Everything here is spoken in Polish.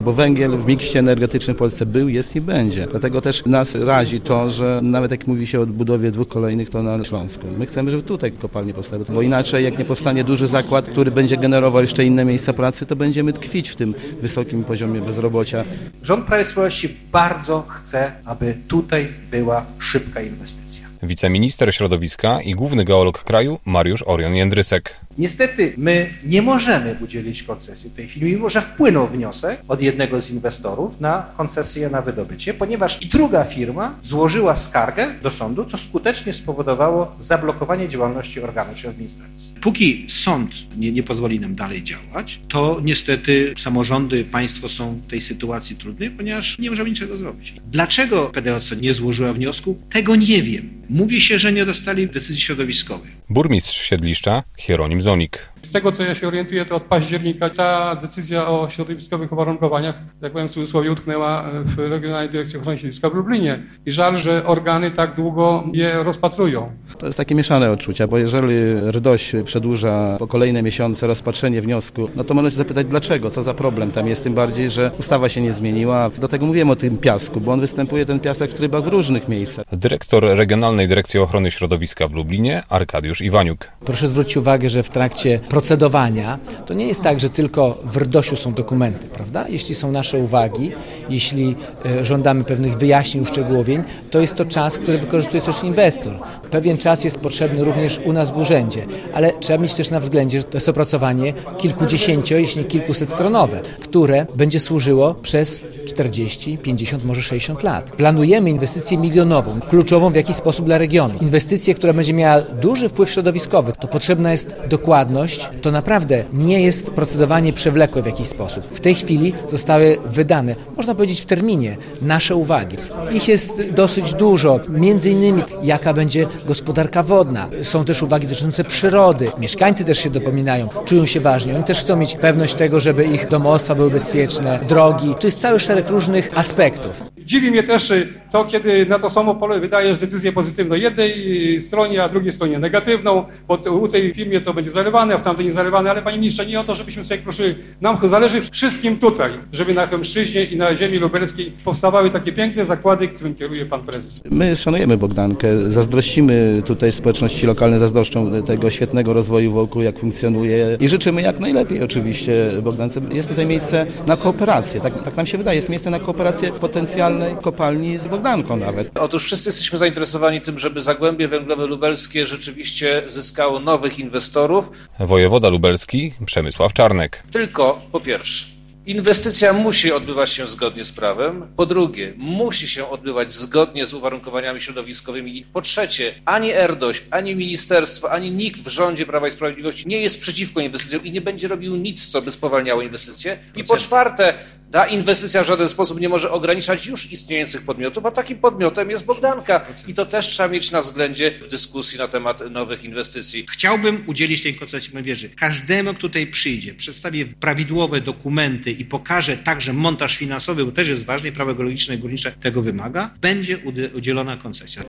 bo węgiel w miksie energetycznym w Polsce był, jest i będzie. Dlatego też nas razi to, że nawet jak mówi się o budowie 2 kolejnych, to na Śląsku. My chcemy, żeby tutaj kopalnie powstały, bo inaczej jak nie powstanie duży zakład, który będzie generował jeszcze inne miejsca pracy, to będziemy tkwić w tym wysokim poziomie bezrobocia. Rząd Prawa i Sprawiedliwości bardzo chce, aby tutaj była szybka inwestycja. Wiceminister środowiska i główny geolog kraju Mariusz Orion Jędrysek. Niestety my nie możemy udzielić koncesji w tej chwili, mimo że wpłynął wniosek od jednego z inwestorów na koncesję na wydobycie, ponieważ i druga firma złożyła skargę do sądu, co skutecznie spowodowało zablokowanie działalności organów czy administracji. Póki sąd nie pozwoli nam dalej działać, to niestety samorządy, państwo są w tej sytuacji trudnej, ponieważ nie możemy niczego zrobić. Dlaczego PDOC nie złożyła wniosku? Tego nie wiem. Mówi się, że nie dostali decyzji środowiskowej. Burmistrz Siedliszcza Hieronim Zonik. Z tego, co ja się orientuję, to od października ta decyzja o środowiskowych uwarunkowaniach, jak powiem w cudzysłowie, utknęła w Regionalnej Dyrekcji Ochrony Środowiska w Lublinie. I żal, że organy tak długo je rozpatrują. To jest takie mieszane odczucia, bo jeżeli RDOŚ przedłuża po kolejne miesiące rozpatrzenie wniosku, no to można się zapytać dlaczego, co za problem tam jest, tym bardziej, że ustawa się nie zmieniła. Do tego mówiłem o tym piasku, bo on występuje, ten piasek, w trybach w różnych miejscach. Dyrektor Regionalnej Dyrekcji Ochrony Środowiska w Lublinie Arkadiusz Iwaniuk. Proszę zwrócić uwagę, że w trakcie procedowania to nie jest tak, że tylko w RDOŚ-u są dokumenty, prawda? Jeśli są nasze uwagi, jeśli żądamy pewnych wyjaśnień, uszczegółowień, to jest to czas, który wykorzystuje też inwestor. Pewien czas jest potrzebny również u nas w urzędzie, ale trzeba mieć też na względzie, że to jest opracowanie kilkudziesięcio, jeśli nie kilkusetstronowe, które będzie służyło przez 40, 50, może 60 lat. Planujemy inwestycję milionową, kluczową w jakiś sposób dla regionu. Inwestycję, która będzie miała duży wpływ środowiskowy, to potrzebna jest dokładność, to naprawdę nie jest procedowanie przewlekłe w jakiś sposób. W tej chwili zostały wydane, można powiedzieć w terminie, nasze uwagi. Ich jest dosyć dużo, między innymi jaka będzie gospodarka wodna. Są też uwagi dotyczące przyrody. Mieszkańcy też się dopominają, czują się ważni. Oni też chcą mieć pewność tego, żeby ich domostwa były bezpieczne, drogi. To jest cały szereg różnych aspektów. Dziwi mnie też to, kiedy na to samo pole wydajesz decyzję pozytywną jednej stronie, a drugiej stronie negatywną, bo u tej firmie to będzie zalewane, a w tamtej nie zalewane, ale panie ministrze, nie o to, żebyśmy sobie kruszyli. Nam zależy wszystkim tutaj, żeby na Chełmszczyźnie i na ziemi lubelskiej powstawały takie piękne zakłady, którym kieruje pan prezes. My szanujemy Bogdankę, zazdrościmy tutaj społeczności lokalne, zazdroszczą tego świetnego rozwoju wokół, jak funkcjonuje i życzymy jak najlepiej oczywiście Bogdance. Jest tutaj miejsce na kooperację, tak nam się wydaje, jest miejsce na kooperację potencjalnej kopalni z Bogdanką nawet. Otóż wszyscy jesteśmy zainteresowani tym, żeby Zagłębie Węglowe Lubelskie rzeczywiście zyskało nowych inwestorów. Wojewoda lubelski Przemysław Czarnek. Tylko po pierwsze, inwestycja musi odbywać się zgodnie z prawem. Po drugie, musi się odbywać zgodnie z uwarunkowaniami środowiskowymi. I po trzecie, ani RDOŚ, ani ministerstwo, ani nikt w rządzie Prawa i Sprawiedliwości nie jest przeciwko inwestycjom i nie będzie robił nic, co by spowalniało inwestycje. I po czwarte, ta inwestycja w żaden sposób nie może ograniczać już istniejących podmiotów, a takim podmiotem jest Bogdanka. I to też trzeba mieć na względzie w dyskusji na temat nowych inwestycji. Chciałbym udzielić tej koncesji wierzy. Każdemu, kto tutaj przyjdzie, przedstawię prawidłowe dokumenty i pokaże także montaż finansowy, bo też jest ważny, prawo geologiczne i górnicze tego wymaga, będzie udzielona koncesja.